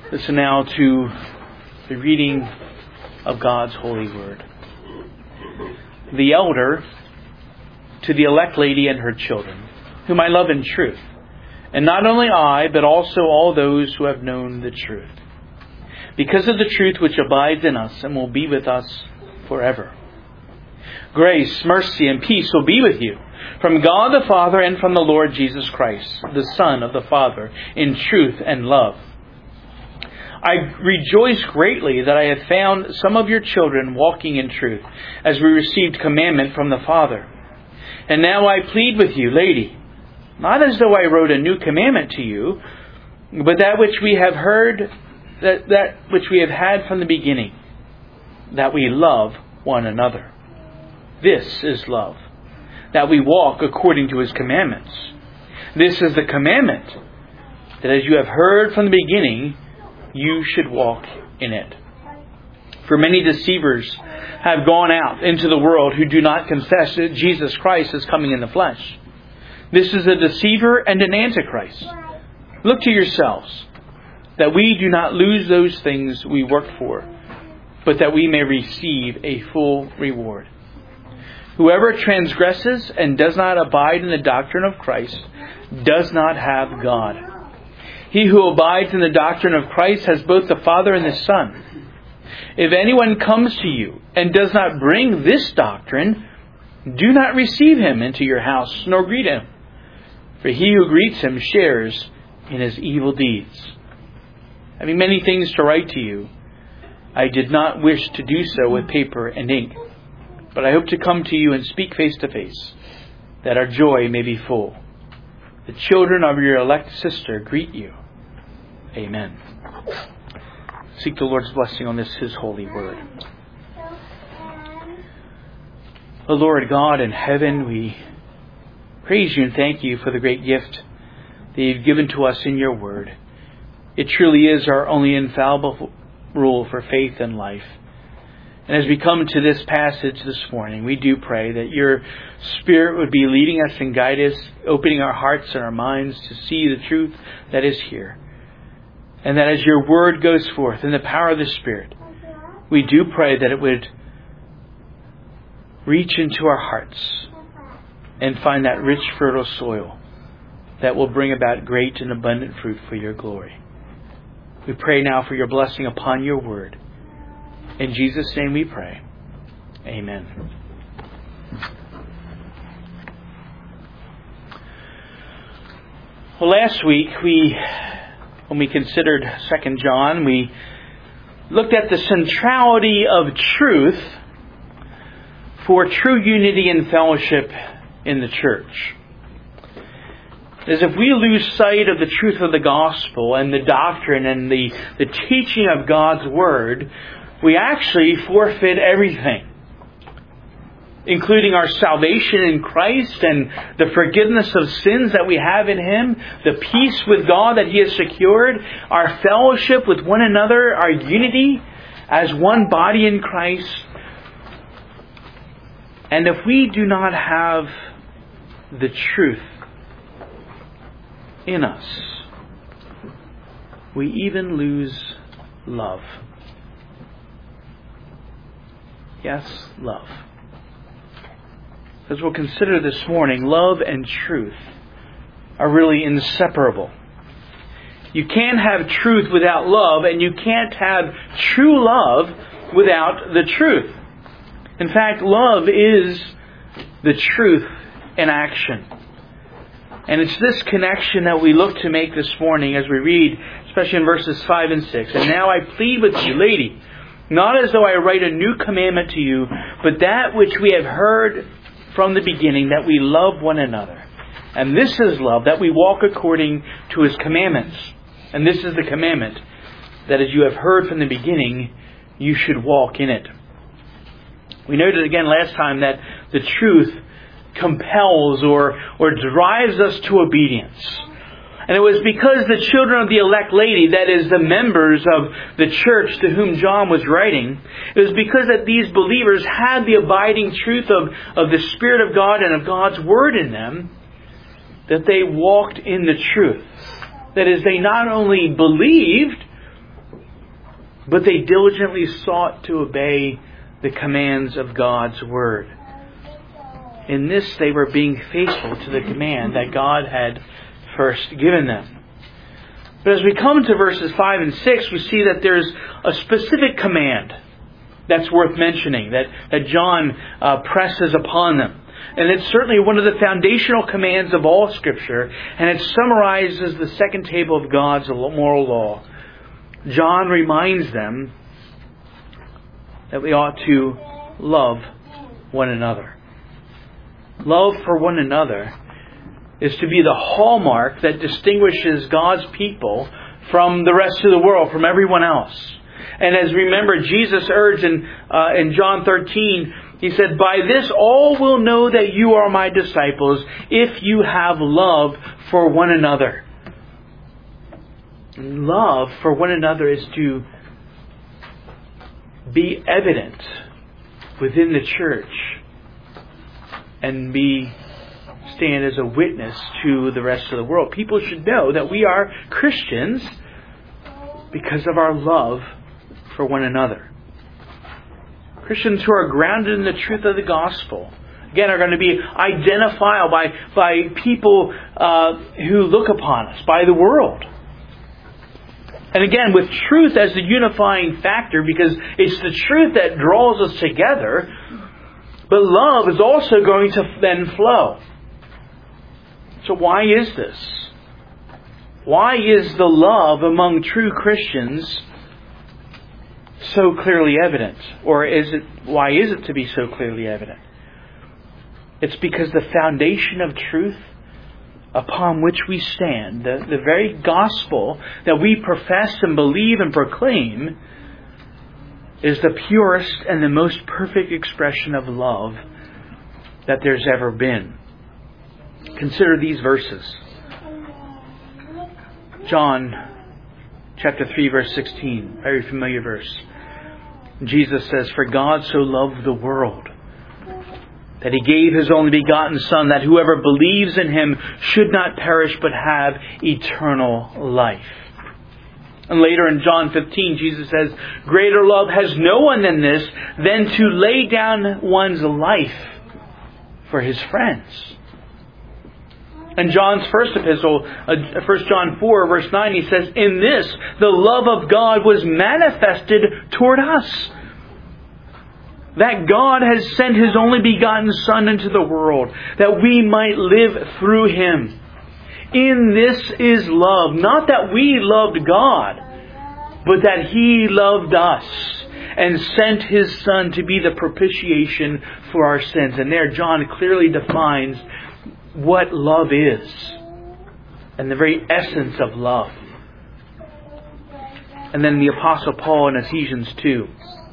Listen now to the reading of God's holy word. The elder to the elect lady and her children, whom I love in truth, and not only I, but also all those who have known the truth, because of the truth which abides in us and will be with us forever. Grace, mercy, and peace will be with you from God the Father and from the Lord Jesus Christ, the Son of the Father, in truth and love. I rejoice greatly that I have found some of your children walking in truth, as we received commandment from the Father. And now I plead with you, lady, not as though I wrote a new commandment to you, but that which we have heard, that which we have had from the beginning, that we love one another. This is love, that we walk according to His commandments. This is the commandment, that as you have heard from the beginning, you should walk in it. For many deceivers have gone out into the world who do not confess that Jesus Christ is coming in the flesh. This is a deceiver and an antichrist. Look to yourselves, that we do not lose those things we work for, but that we may receive a full reward. Whoever transgresses and does not abide in the doctrine of Christ does not have God. He who abides in the doctrine of Christ has both the Father and the Son. If anyone comes to you and does not bring this doctrine, do not receive him into your house, nor greet him. For he who greets him shares in his evil deeds. Having many things to write to you, I did not wish to do so with paper and ink, but I hope to come to you and speak face to face, that our joy may be full. The children of your elect sister greet you. Amen. Seek the Lord's blessing on this, His holy word. O Lord God in heaven, we praise you and thank you for the great gift that you've given to us in your word. It truly is our only infallible rule for faith and life. And as we come to this passage this morning, we do pray that your Spirit would be leading us and guide us, opening our hearts and our minds to see the truth that is here. And that as your word goes forth in the power of the Spirit, we do pray that it would reach into our hearts and find that rich, fertile soil that will bring about great and abundant fruit for your glory. We pray now for your blessing upon your word. In Jesus' name we pray. Amen. Well, last week, when we considered 2 John, we looked at the centrality of truth for true unity and fellowship in the church. As if we lose sight of the truth of the gospel and the doctrine and the teaching of God's word, we actually forfeit everything, including our salvation in Christ and the forgiveness of sins that we have in Him, the peace with God that He has secured, our fellowship with one another, our unity as one body in Christ. And if we do not have the truth in us, we even lose love. Yes, love. As we'll consider this morning, love and truth are really inseparable. You can't have truth without love, and you can't have true love without the truth. In fact, love is the truth in action. And it's this connection that we look to make this morning as we read, especially in verses 5 and 6. And now I plead with you, lady, not as though I write a new commandment to you, but that which we have heard from the beginning, that we love one another. And this is love, that we walk according to His commandments. And this is the commandment, that as you have heard from the beginning, you should walk in it. We noted again last time that the truth compels or drives us to obedience. And it was because the children of the elect lady, that is the members of the church to whom John was writing, it was because that these believers had the abiding truth of the Spirit of God and of God's Word in them, that they walked in the truth. That is, they not only believed, but they diligently sought to obey the commands of God's Word. In this they were being faithful to the command that God had first given them. But as we come to verses 5 and 6, we see that there's a specific command that's worth mentioning, that John presses upon them. And it's certainly one of the foundational commands of all Scripture, and it summarizes the second table of God's moral law. John reminds them that we ought to love one another. Love for one another is to be the hallmark that distinguishes God's people from the rest of the world, from everyone else. And as remember, Jesus urged in John 13, He said, "By this all will know that you are my disciples, if you have love for one another." And love for one another is to be evident within the church and stand as a witness to the rest of the world. People should know that we are Christians because of our love for one another. Christians who are grounded in the truth of the gospel, again, are going to be identifiable by people who look upon us, by the world. And again, with truth as the unifying factor, because it's the truth that draws us together, but love is also going to then flow. So why is this? Why is the love among true Christians so clearly evident? Or why is it to be so clearly evident? It's because the foundation of truth upon which we stand, the very gospel that we profess and believe and proclaim, is the purest and the most perfect expression of love that there's ever been. Consider these verses. John chapter 3 verse 16, very familiar verse. Jesus says, "For God so loved the world that He gave His only begotten Son, that whoever believes in Him should not perish but have eternal life." And later in John 15, Jesus says, "Greater love has no one than this, than to lay down one's life for his friends." In John's first epistle, 1 John 4, verse 9, he says, "In this, the love of God was manifested toward us, that God has sent His only begotten Son into the world, that we might live through Him. In this is love, not that we loved God, but that He loved us and sent His Son to be the propitiation for our sins." And there John clearly defines what love is and the very essence of love. And then the Apostle Paul in Ephesians 2,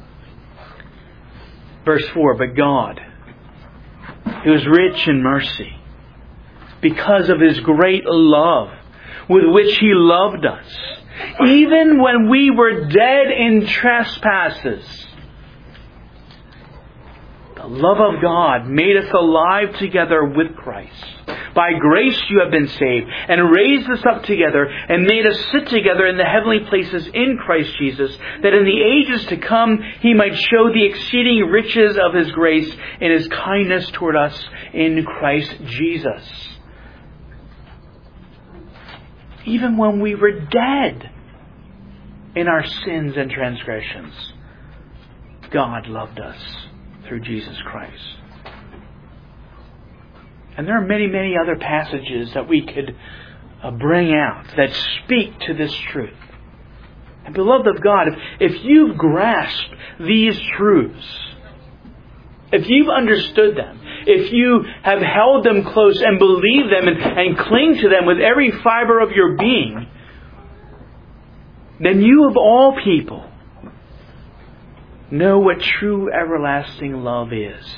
verse 4, "But God, who is rich in mercy, because of His great love with which He loved us, even when we were dead in trespasses, the love of God made us alive together with Christ. By grace you have been saved, and raised us up together, and made us sit together in the heavenly places in Christ Jesus, that in the ages to come He might show the exceeding riches of His grace in His kindness toward us in Christ Jesus." Even when we were dead in our sins and transgressions, God loved us through Jesus Christ. And there are many, many other passages that we could bring out that speak to this truth. And beloved of God, if you've grasped these truths, if you've understood them, if you have held them close and believe them and cling to them with every fiber of your being, then you of all people know what true everlasting love is.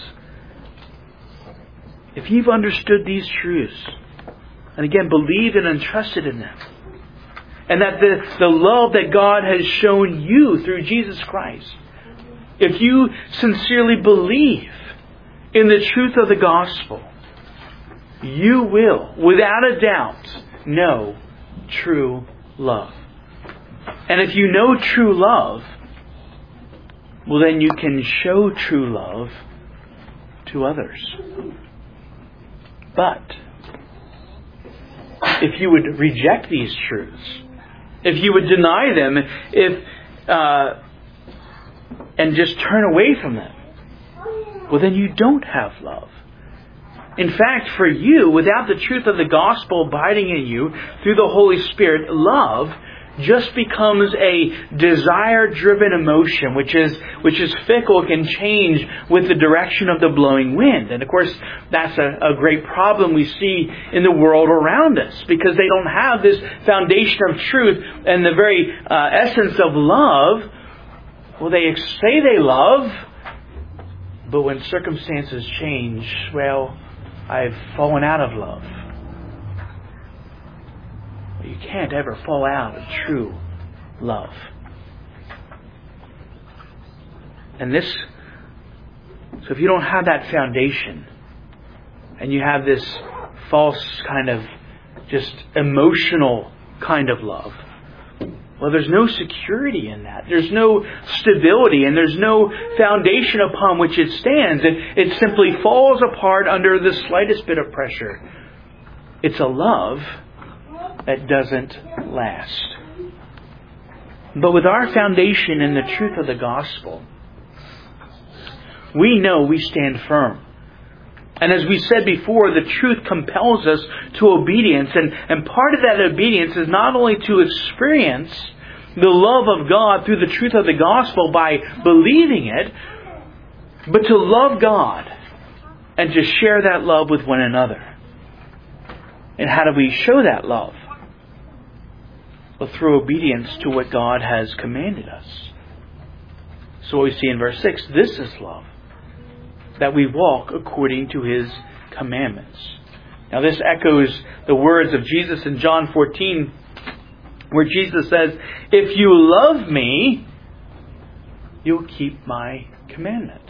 If you've understood these truths, and again believed and entrusted in them, and that the love that God has shown you through Jesus Christ, if you sincerely believe in the truth of the gospel, you will, without a doubt, know true love. And if you know true love, well, then you can show true love to others. But if you would reject these truths, if you would deny them, and just turn away from them, well, then you don't have love. In fact, for you, without the truth of the gospel abiding in you through the Holy Spirit, love just becomes a desire-driven emotion, which is fickle, can change with the direction of the blowing wind. And of course, that's a great problem we see in the world around us, because they don't have this foundation of truth and the very essence of love. Well, they say they love, but when circumstances change, well, I've fallen out of love. You can't ever fall out of true love. And so if you don't have that foundation, and you have this false kind of just emotional kind of love, well, there's no security in that. There's no stability, and there's no foundation upon which it stands. It simply falls apart under the slightest bit of pressure. It's a love that doesn't last. But with our foundation in the truth of the gospel, we know we stand firm. And as we said before, the truth compels us to obedience. And part of that obedience is not only to experience the love of God through the truth of the gospel by believing it, but to love God and to share that love with one another. And how do we show that love? Well, through obedience to what God has commanded us. So what we see in verse 6, this is love, that we walk according to His commandments. Now this echoes the words of Jesus in John 14, where Jesus says, if you love me, you'll keep my commandments.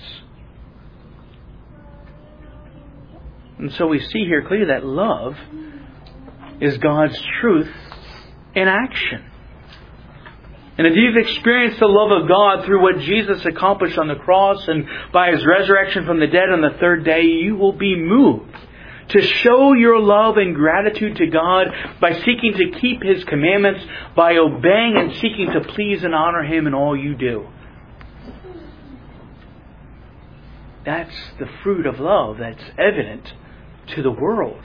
And so we see here clearly that love is God's truth in action. And if you've experienced the love of God through what Jesus accomplished on the cross and by His resurrection from the dead on the third day, you will be moved to show your love and gratitude to God by seeking to keep His commandments, by obeying and seeking to please and honor Him in all you do. That's the fruit of love that's evident to the world.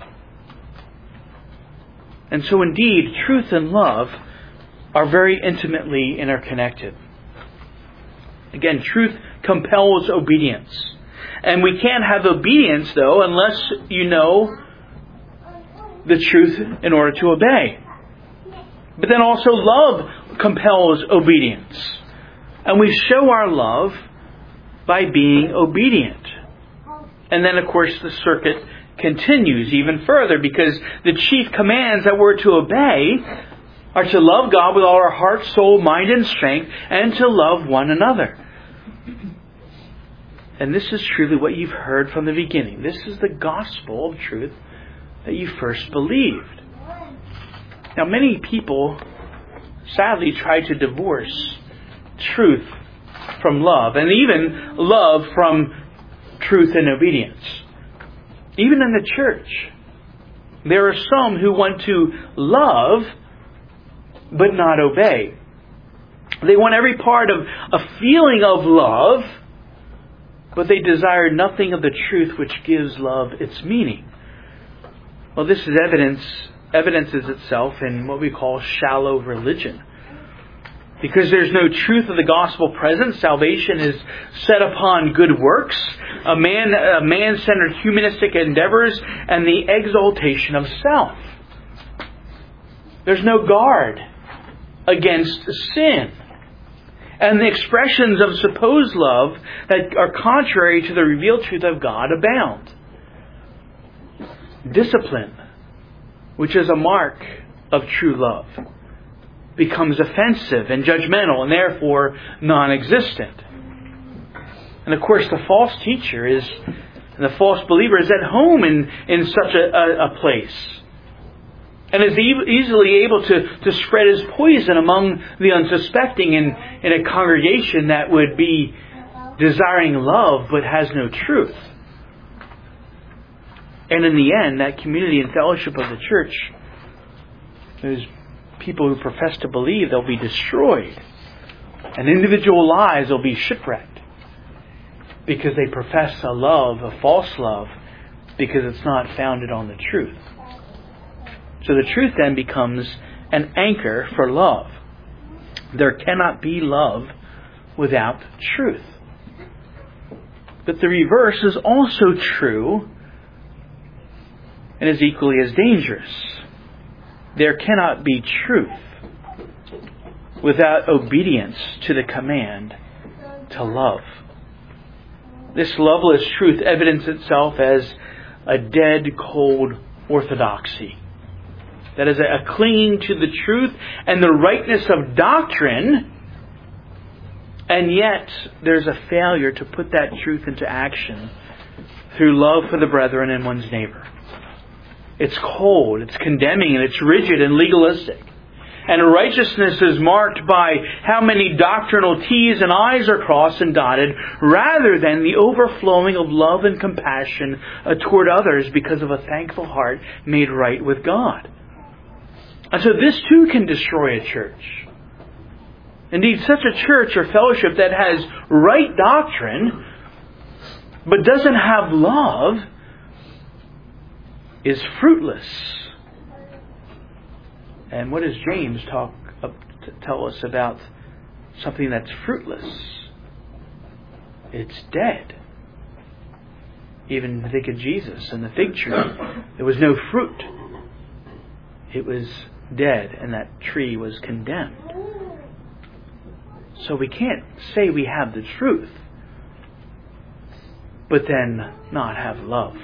And so indeed, truth and love are very intimately interconnected. Again, truth compels obedience. And we can't have obedience, though, unless you know the truth in order to obey. But then also love compels obedience. And we show our love by being obedient. And then, of course, the circuit continues even further, because the chief commands that we're to obey are to love God with all our heart, soul, mind, and strength, and to love one another. And this is truly what you've heard from the beginning. This is the gospel of truth that you first believed. Now, many people sadly try to divorce truth from love, and even love from truth and obedience. Even in the church, there are some who want to love but not obey. They want every part of a feeling of love, but they desire nothing of the truth which gives love its meaning. Well, this is evidences itself in what we call shallow religion. Because there's no truth of the gospel present, salvation is set upon good works, a man-centered humanistic endeavors, and the exaltation of self. There's no guard against sin. And the expressions of supposed love that are contrary to the revealed truth of God abound. Discipline, which is a mark of true love, becomes offensive and judgmental and therefore non-existent. And of course the false teacher and the false believer is at home in such a place. and is easily able to spread his poison among the unsuspecting in a congregation that would be desiring love but has no truth. And in the end, that community and fellowship of the church, those people who profess to believe, they'll be destroyed. And individual lives will be shipwrecked because they profess a love, a false love, because it's not founded on the truth. So the truth then becomes an anchor for love. There cannot be love without truth. But the reverse is also true and is equally as dangerous. There cannot be truth without obedience to the command to love. This loveless truth evidences itself as a dead, cold orthodoxy. That is a clinging to the truth and the rightness of doctrine, and yet there's a failure to put that truth into action through love for the brethren and one's neighbor. It's cold, it's condemning, and it's rigid and legalistic. And righteousness is marked by how many doctrinal T's and I's are crossed and dotted, rather than the overflowing of love and compassion toward others because of a thankful heart made right with God. And so this too can destroy a church. Indeed, such a church or fellowship that has right doctrine but doesn't have love is fruitless. And what does James tell us about something that's fruitless? It's dead. Even think of Jesus and the fig tree. There was no fruit. It was dead, and that tree was condemned. So we can't say we have the truth, but then not have love.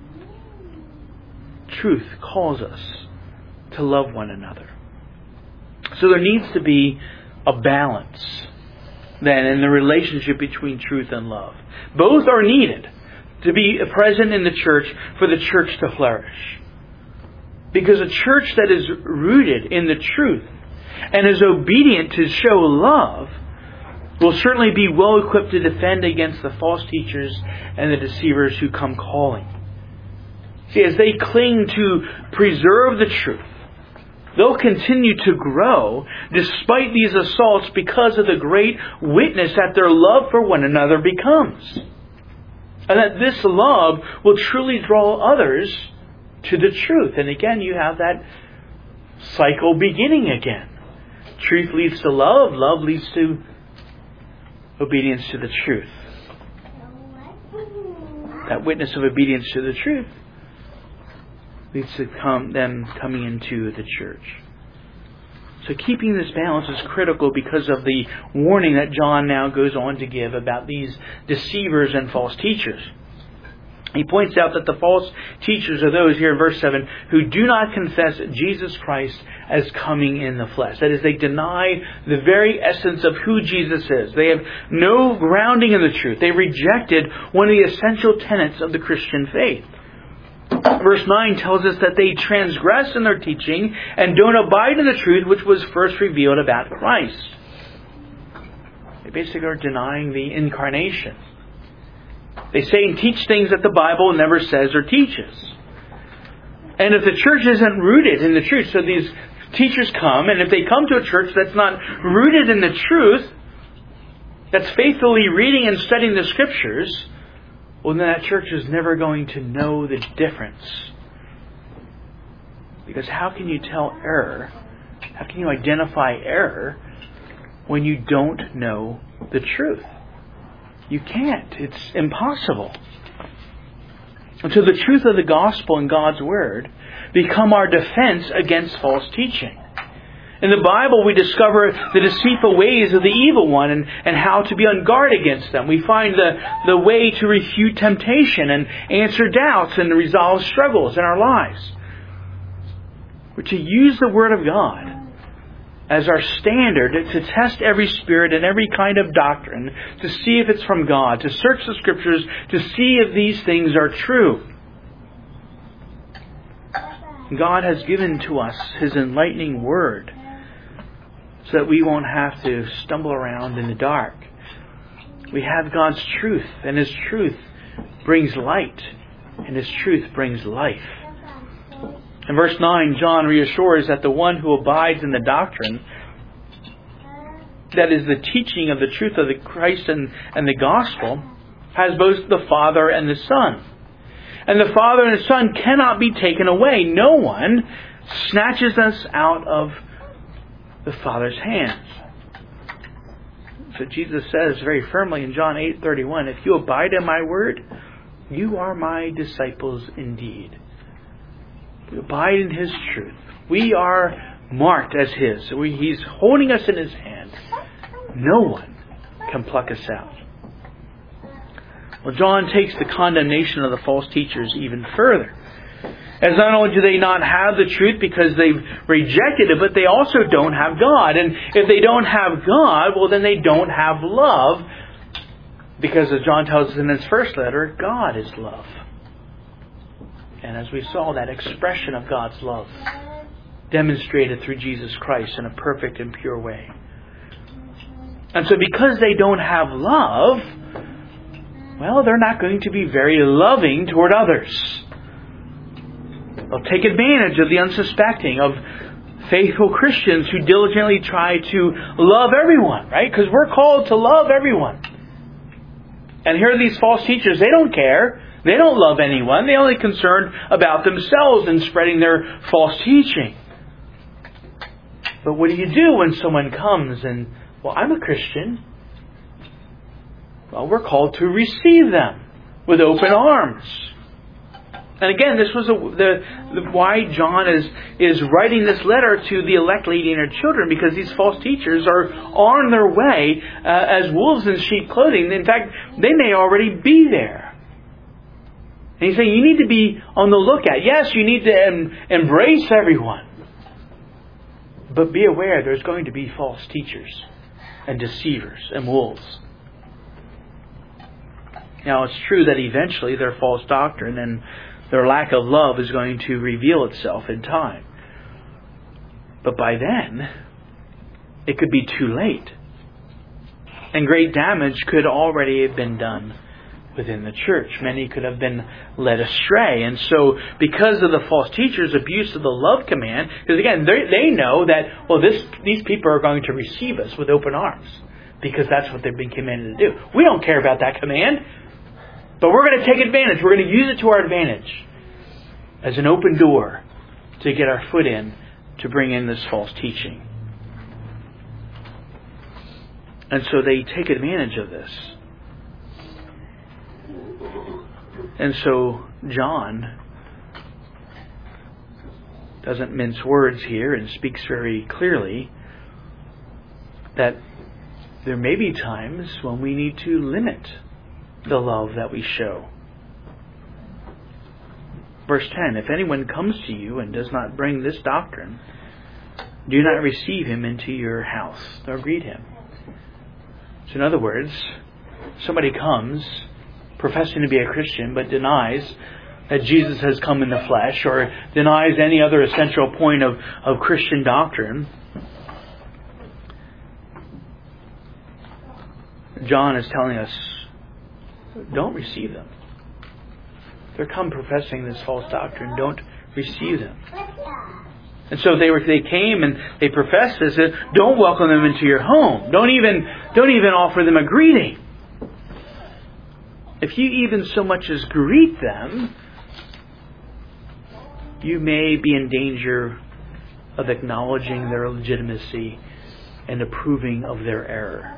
Truth calls us to love one another. So there needs to be a balance then in the relationship between truth and love. Both are needed to be present in the church for the church to flourish. Because a church that is rooted in the truth and is obedient to show love will certainly be well equipped to defend against the false teachers and the deceivers who come calling. See, as they cling to preserve the truth, they'll continue to grow despite these assaults because of the great witness that their love for one another becomes. And that this love will truly draw others to the truth. And again, you have that cycle beginning again. Truth leads to love. Love leads to obedience to the truth. That witness of obedience to the truth leads to them coming into the church. So keeping this balance is critical because of the warning that John now goes on to give about these deceivers and false teachers. He points out that the false teachers are those, here in verse 7, who do not confess Jesus Christ as coming in the flesh. That is, they deny the very essence of who Jesus is. They have no grounding in the truth. They rejected one of the essential tenets of the Christian faith. Verse 9 tells us that they transgress in their teaching and don't abide in the truth which was first revealed about Christ. They basically are denying the incarnation. They say and teach things that the Bible never says or teaches. And if the church isn't rooted in the truth, so these teachers come, and if they come to a church that's not rooted in the truth, that's faithfully reading and studying the Scriptures, well, then that church is never going to know the difference. Because how can you tell error? How can you identify error when you don't know the truth? You can't. It's impossible. And so the truth of the gospel and God's Word become our defense against false teaching. In the Bible, we discover the deceitful ways of the evil one and how to be on guard against them. We find the way to refute temptation and answer doubts and resolve struggles in our lives. We're to use the Word of God as our standard to test every spirit and every kind of doctrine, to see if it's from God, to search the Scriptures, to see if these things are true. God has given to us His enlightening Word so that we won't have to stumble around in the dark. We have God's truth, and His truth brings light, and His truth brings life. In verse 9, John reassures that the one who abides in the doctrine, that is the teaching of the truth of the Christ and the gospel, has both the Father and the Son. And the Father and the Son cannot be taken away. No one snatches us out of the Father's hands. So Jesus says very firmly in John 8:31, if you abide in my word, you are my disciples indeed. We abide in His truth. We are marked as His. He's holding us in His hand. No one can pluck us out. Well, John takes the condemnation of the false teachers even further. As not only do they not have the truth because they've rejected it, but they also don't have God. And if they don't have God, well, then they don't have love. Because as John tells us in his first letter, God is love. And as we saw, that expression of God's love demonstrated through Jesus Christ in a perfect and pure way. And so because they don't have love, well, they're not going to be very loving toward others. They'll take advantage of the unsuspecting, of faithful Christians who diligently try to love everyone, right? Because we're called to love everyone. And here are these false teachers. They don't care. They don't love anyone. They're only concerned about themselves and spreading their false teaching. But what do you do when someone comes and, well, I'm a Christian. Well, we're called to receive them with open arms. And again, this was why John is writing this letter to the elect lady and her children, because these false teachers are on their way as wolves in sheep clothing. In fact, they may already be there. And he's saying you need to be on the lookout. Yes, you need to embrace everyone. But be aware there's going to be false teachers and deceivers and wolves. Now, it's true that eventually their false doctrine and their lack of love is going to reveal itself in time. But by then, it could be too late. And great damage could already have been done within the church. Many could have been led astray. And so, because of the false teachers' abuse of the love command, because again, they know that, well, these people are going to receive us with open arms, because that's what they've been commanded to do. We don't care about that command. But we're going to take advantage. We're going to use it to our advantage as an open door to get our foot in, to bring in this false teaching. And so they take advantage of this. And so John doesn't mince words here and speaks very clearly that there may be times when we need to limit the love that we show. Verse 10, if anyone comes to you and does not bring this doctrine, do not receive him into your house, nor greet him. So in other words, somebody comes professing to be a Christian but denies that Jesus has come in the flesh, or denies any other essential point of Christian doctrine. John is telling us, don't receive them. They're come professing this false doctrine. Don't receive them. And so they came and they professed this. Don't welcome them into your home. Don't even offer them a greeting. If you even so much as greet them, you may be in danger of acknowledging their legitimacy and approving of their error.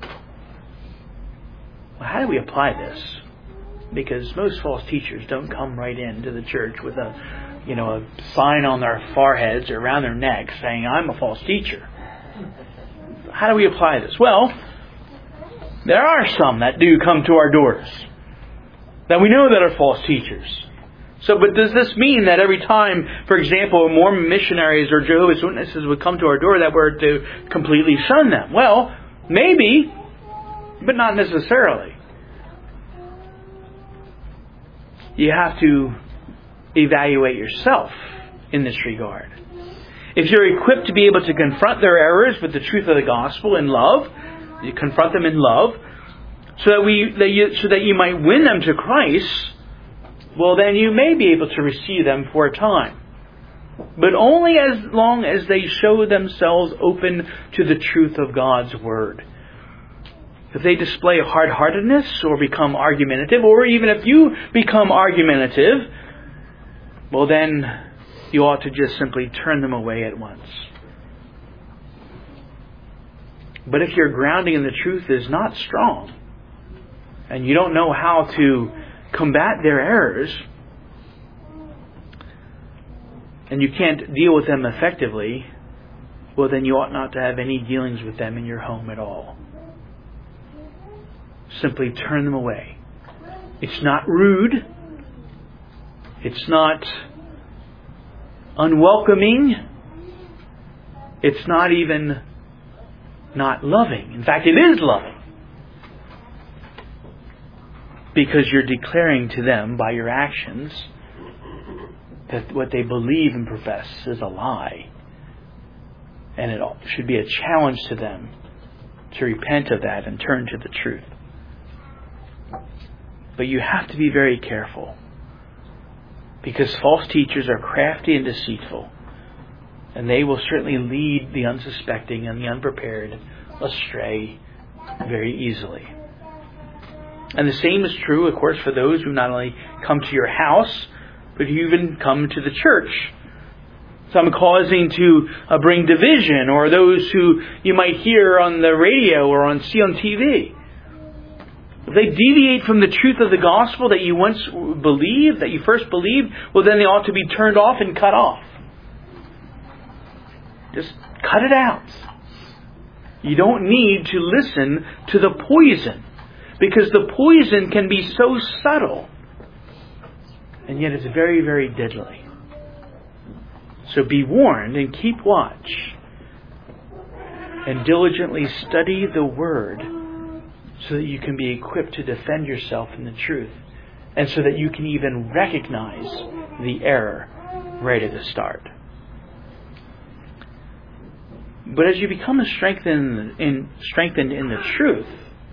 Well, how do we apply this? Because most false teachers don't come right into the church with a sign on their foreheads or around their necks saying, I'm a false teacher. How do we apply this? Well, there are some that do come to our doors that we know that are false teachers. So, but does this mean that every time, for example, Mormon missionaries or Jehovah's Witnesses would come to our door that we're to completely shun them? Well, maybe, but not necessarily. You have to evaluate yourself in this regard. If you're equipped to be able to confront their errors with the truth of the gospel in love, you confront them in love, so that you might win them to Christ, well, then you may be able to receive them for a time. But only as long as they show themselves open to the truth of God's Word. If they display hard-heartedness or become argumentative, or even if you become argumentative, well then you ought to just simply turn them away at once. But if your grounding in the truth is not strong, and you don't know how to combat their errors, and you can't deal with them effectively, well then you ought not to have any dealings with them in your home at all. Simply turn them away. It's not rude. It's not unwelcoming. It's not even not loving. In fact, it is loving. Because you're declaring to them by your actions that what they believe and profess is a lie. And it should be a challenge to them to repent of that and turn to the truth. But you have to be very careful, because false teachers are crafty and deceitful, and they will certainly lead the unsuspecting and the unprepared astray very easily. And the same is true, of course, for those who not only come to your house, but who even come to the church. Some causing to bring division, or those who you might hear on the radio or see on TV. If they deviate from the truth of the gospel that you once believed, that you first believed, well then they ought to be turned off and cut off. Just cut it out. You don't need to listen to the poison, because the poison can be so subtle, and yet it's very, very deadly. So be warned and keep watch, and diligently study the Word, so that you can be equipped to defend yourself in the truth, and so that you can even recognize the error right at the start. But as you become strengthened in the truth,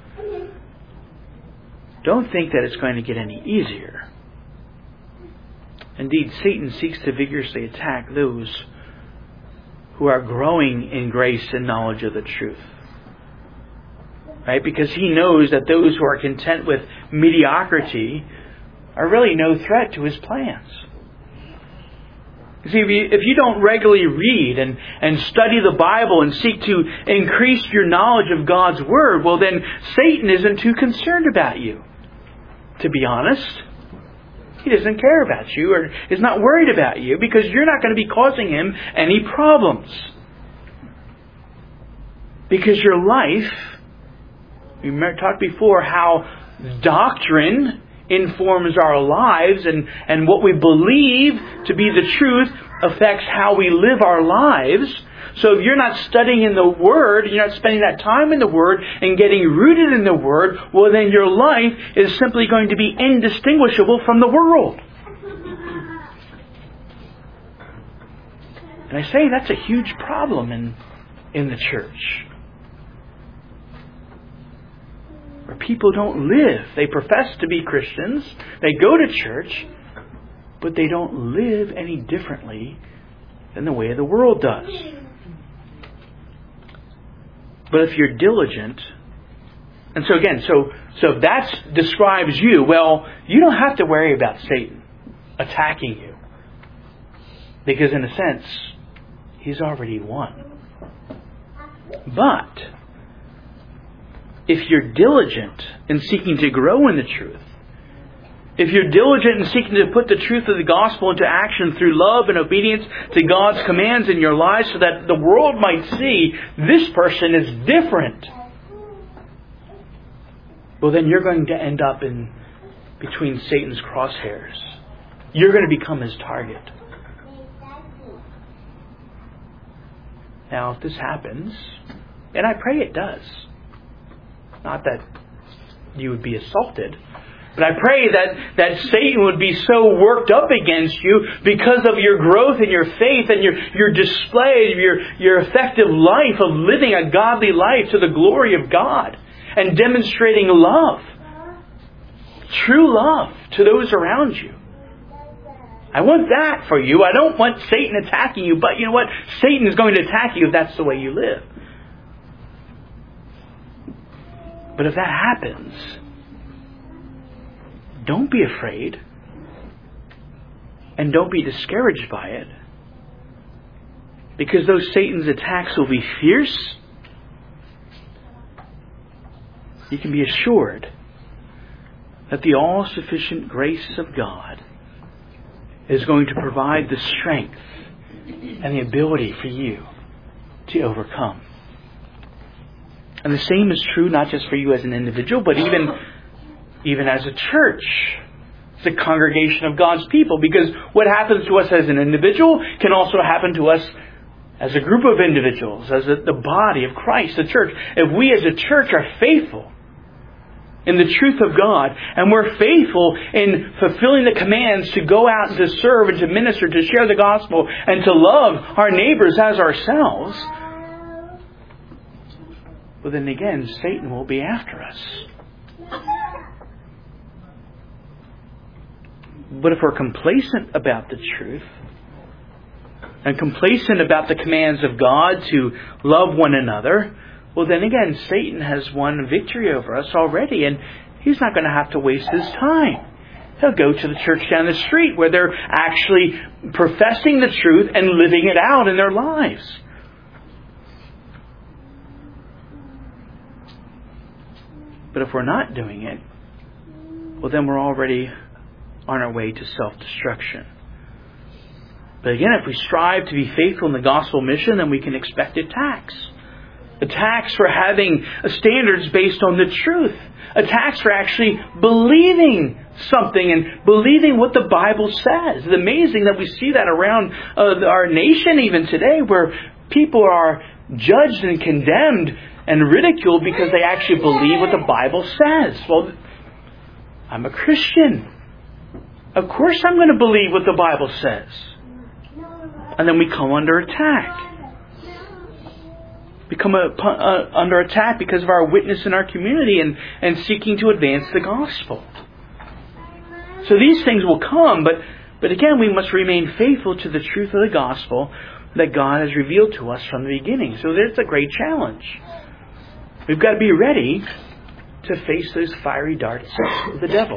don't think that it's going to get any easier. Indeed, Satan seeks to vigorously attack those who are growing in grace and knowledge of the truth. Right? Because he knows that those who are content with mediocrity are really no threat to his plans. You see, if you don't regularly read and study the Bible and seek to increase your knowledge of God's Word, well then Satan isn't too concerned about you. To be honest, he doesn't care about you or is not worried about you, because you're not going to be causing him any problems. Because your life, we talked before how doctrine informs our lives, and what we believe to be the truth affects how we live our lives. So if you're not studying in the Word, you're not spending that time in the Word and getting rooted in the Word, well then your life is simply going to be indistinguishable from the world. And I say that's a huge problem in the church. Where people don't live. They profess to be Christians. They go to church, but they don't live any differently than the way the world does. But if you're diligent, and so again, so if that describes you, well, you don't have to worry about Satan attacking you. Because in a sense, he's already won. But if you're diligent in seeking to grow in the truth, if you're diligent in seeking to put the truth of the gospel into action through love and obedience to God's commands in your lives, so that the world might see this person is different, well then you're going to end up in between Satan's crosshairs. You're going to become his target. Now if this happens, and I pray it does, not that you would be assaulted, But I pray that Satan would be so worked up against you because of your growth in your faith and your display of your effective life of living a godly life to the glory of God and demonstrating love, true love to those around you. I want that for you. I don't want Satan attacking you, but you know what? Satan is going to attack you if that's the way you live. But if that happens, don't be afraid. And don't be discouraged by it. Because though Satan's attacks will be fierce, you can be assured that the all-sufficient grace of God is going to provide the strength and the ability for you to overcome. And the same is true not just for you as an individual, but even as a church, as a congregation of God's people. Because what happens to us as an individual can also happen to us as a group of individuals, as the body of Christ, the church. If we as a church are faithful in the truth of God, and we're faithful in fulfilling the commands to go out and to serve and to minister, to share the gospel, and to love our neighbors as ourselves, well then again, Satan will be after us. But if we're complacent about the truth, and complacent about the commands of God to love one another, well then again, Satan has won victory over us already, and he's not going to have to waste his time. He'll go to the church down the street where they're actually professing the truth and living it out in their lives. But if we're not doing it, well then we're already on our way to self-destruction. But again, if we strive to be faithful in the gospel mission, then we can expect attacks. Attacks for having standards based on the truth. Attacks for actually believing something and believing what the Bible says. It's amazing that we see that around our nation even today, where people are judged and condemned and ridiculed because they actually believe what the Bible says. Well, I'm a Christian. Of course I'm going to believe what the Bible says. And then we come under attack. We come under attack because of our witness in our community and seeking to advance the gospel. So these things will come, but again, we must remain faithful to the truth of the gospel that God has revealed to us from the beginning. So there's a great challenge. We've got to be ready to face those fiery darts of the devil.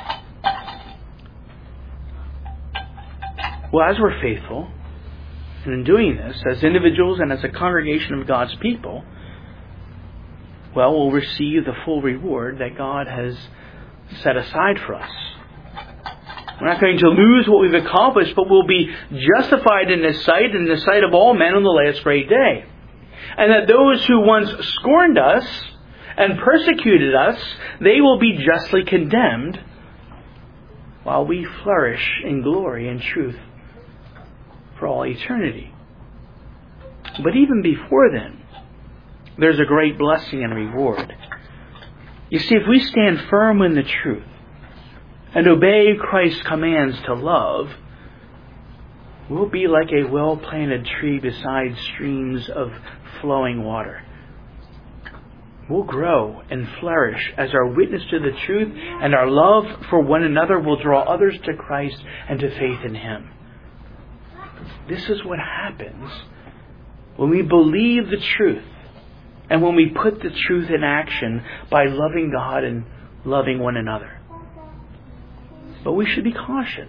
Well, as we're faithful, and in doing this, as individuals and as a congregation of God's people, well, we'll receive the full reward that God has set aside for us. We're not going to lose what we've accomplished, but we'll be justified in His sight and in the sight of all men on the last great day. And that those who once scorned us and persecuted us, they will be justly condemned, while we flourish in glory and truth for all eternity. But even before then, there's a great blessing and reward. You see, if we stand firm in the truth and obey Christ's commands to love, we'll be like a well-planted tree beside streams of flowing water. We'll grow and flourish as our witness to the truth and our love for one another will draw others to Christ and to faith in Him. This is what happens when we believe the truth and when we put the truth in action by loving God and loving one another. But we should be cautioned.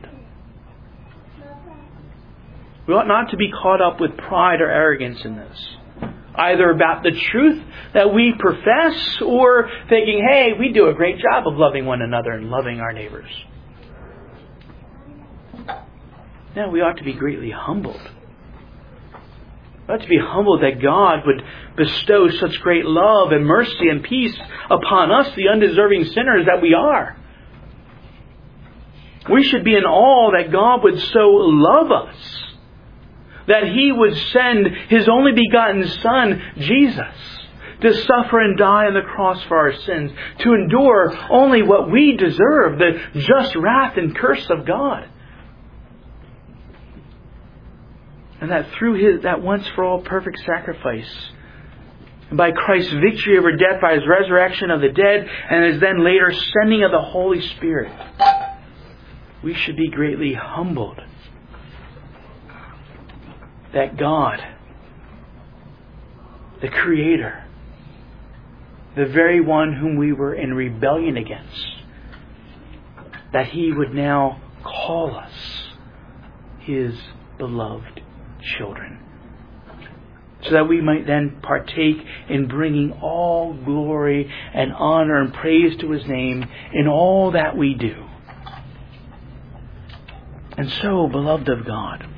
We ought not to be caught up with pride or arrogance in this, either about the truth that we profess or thinking, hey, we do a great job of loving one another and loving our neighbors. No, we ought to be greatly humbled. We ought to be humbled that God would bestow such great love and mercy and peace upon us, the undeserving sinners that we are. We should be in awe that God would so love us, that He would send His only begotten Son, Jesus, to suffer and die on the cross for our sins, to endure only what we deserve, the just wrath and curse of God. And that through that once for all perfect sacrifice, and by Christ's victory over death, by His resurrection of the dead, and His then later sending of the Holy Spirit, we should be greatly humbled that God, the Creator, the very one whom we were in rebellion against, that He would now call us His beloved children, so that we might then partake in bringing all glory and honor and praise to His name in all that we do. And so, beloved of God,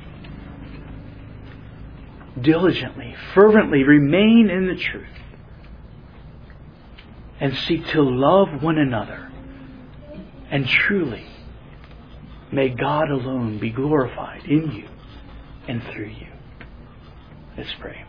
diligently, fervently remain in the truth and seek to love one another. And truly, may God alone be glorified in you and through you. Let's pray.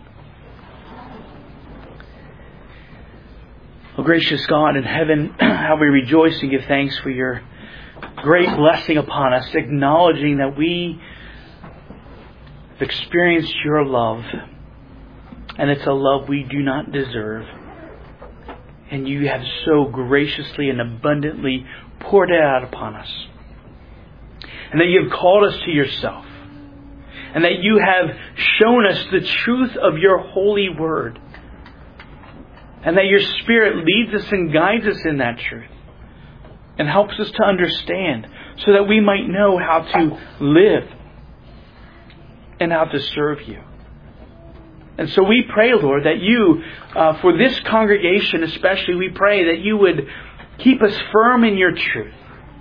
Oh, gracious God in heaven, how we rejoice and give thanks for your great blessing upon us, acknowledging that we have experienced your love, and it's a love we do not deserve. And you have so graciously and abundantly poured it out upon us. And that you have called us to yourself. And that you have shown us the truth of your holy word. And that your Spirit leads us and guides us in that truth. And helps us to understand so that we might know how to live and how to serve you. And so we pray, Lord, that you, for this congregation especially, we pray that you would keep us firm in your truth.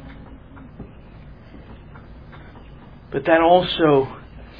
But that also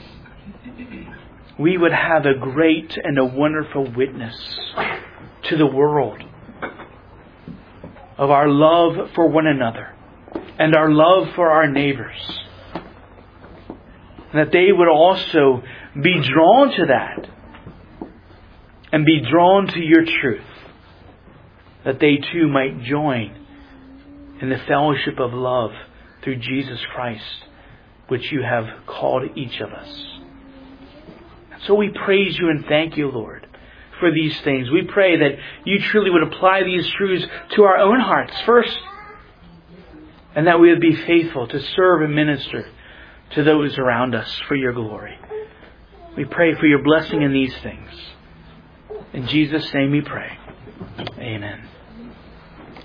we would have a great and a wonderful witness to the world of our love for one another and our love for our neighbors. And that they would also be drawn to that and be drawn to your truth, that they too might join in the fellowship of love through Jesus Christ, which you have called each of us. So we praise you and thank you, Lord, for these things. We pray that you truly would apply these truths to our own hearts first, and that we would be faithful to serve and minister to those around us for your glory. We pray for your blessing in these things. In Jesus' name we pray. Amen.